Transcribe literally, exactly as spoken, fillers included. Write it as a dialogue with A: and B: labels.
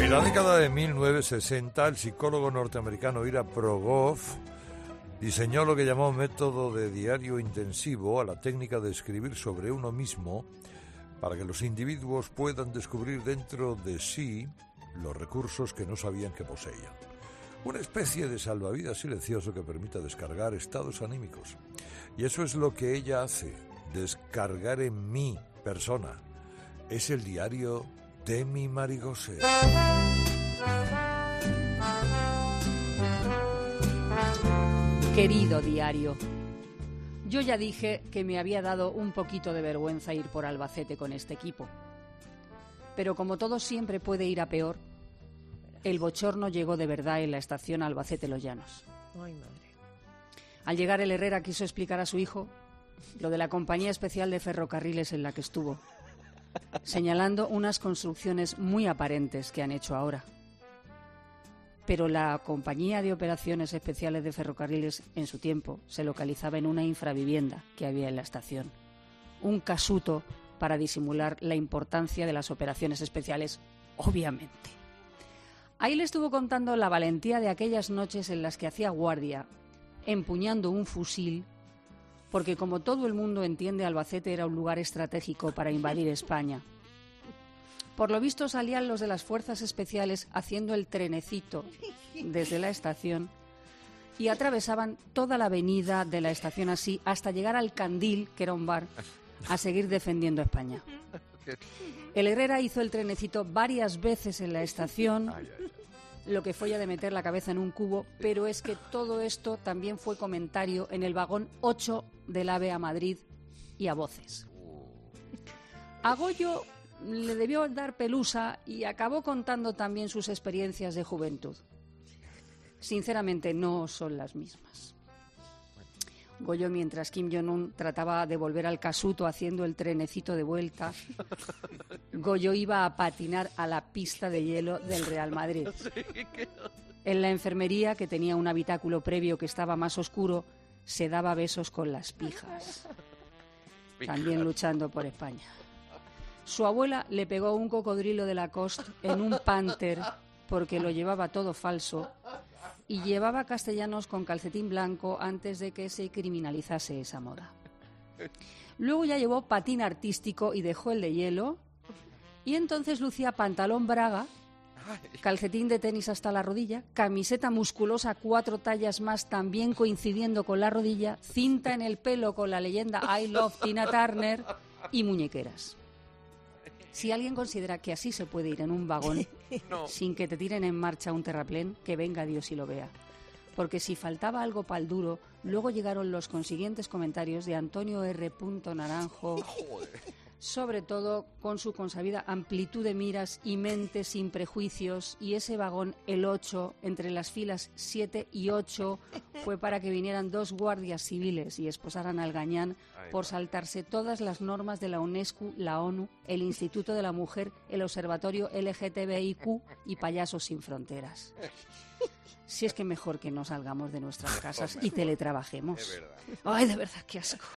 A: En la década de mil novecientos sesenta, el psicólogo norteamericano Ira Progoff diseñó lo que llamó método de diario intensivo a la técnica de escribir sobre uno mismo para que los individuos puedan descubrir dentro de sí los recursos que no sabían que poseían. Una especie de salvavidas silencioso que permita descargar estados anímicos. Y eso es lo que ella hace, descargar en mi persona. Es el diario de mi Marigose.
B: Querido diario, yo ya dije que me había dado un poquito de vergüenza ir por Albacete con este equipo. Pero como todo siempre puede ir a peor, el bochorno llegó de verdad en la estación Albacete-Los Llanos.
C: Ay, madre.
B: Al llegar, el Herrera quiso explicar a su hijo lo de la compañía especial de ferrocarriles en la que estuvo, señalando unas construcciones muy aparentes que han hecho ahora. Pero la compañía de operaciones especiales de ferrocarriles en su tiempo se localizaba en una infravivienda que había en la estación. Un casuto para disimular la importancia de las operaciones especiales, obviamente. Ahí le estuvo contando la valentía de aquellas noches en las que hacía guardia, empuñando un fusil, porque como todo el mundo entiende, Albacete era un lugar estratégico para invadir España. Por lo visto salían los de las fuerzas especiales haciendo el trenecito desde la estación y atravesaban toda la avenida de la estación así hasta llegar al Candil, que era un bar, a seguir defendiendo España. El Herrera hizo el trenecito varias veces en la estación, lo que fue ya de meter la cabeza en un cubo, pero es que todo esto también fue comentario en el vagón ocho del AVE a Madrid y a voces. A Goyo le debió dar pelusa y acabó contando también sus experiencias de juventud. Sinceramente, no son las mismas. Goyo, mientras Kim Jong-un trataba de volver al casuto haciendo el trenecito de vuelta, Goyo iba a patinar a la pista de hielo del Real Madrid. En la enfermería, que tenía un habitáculo previo que estaba más oscuro, se daba besos con las pijas, también luchando por España. Su abuela le pegó un cocodrilo de Lacoste en un pánter porque lo llevaba todo falso y llevaba castellanos con calcetín blanco antes de que se criminalizase esa moda. Luego ya llevó patín artístico y dejó el de hielo, y entonces lucía pantalón braga, calcetín de tenis hasta la rodilla, camiseta musculosa cuatro tallas más también coincidiendo con la rodilla, cinta en el pelo con la leyenda I Love Tina Turner y muñequeras. Si alguien considera que así se puede ir en un vagón no. sin que te tiren en marcha un terraplén, que venga Dios y lo vea. Porque si faltaba algo pa'l duro, luego llegaron los consiguientes comentarios de Antonio R. Naranjo, sobre todo con su consabida amplitud de miras y mente sin prejuicios, y ese vagón, el ocho, entre las filas siete y ocho, fue para que vinieran dos guardias civiles y esposaran al gañán por saltarse todas las normas de la UNESCO, la ONU, el Instituto de la Mujer, el Observatorio L G T B I Q y Payasos Sin Fronteras. Si es que mejor que no salgamos de nuestras casas y teletrabajemos. Ay, de verdad, qué asco.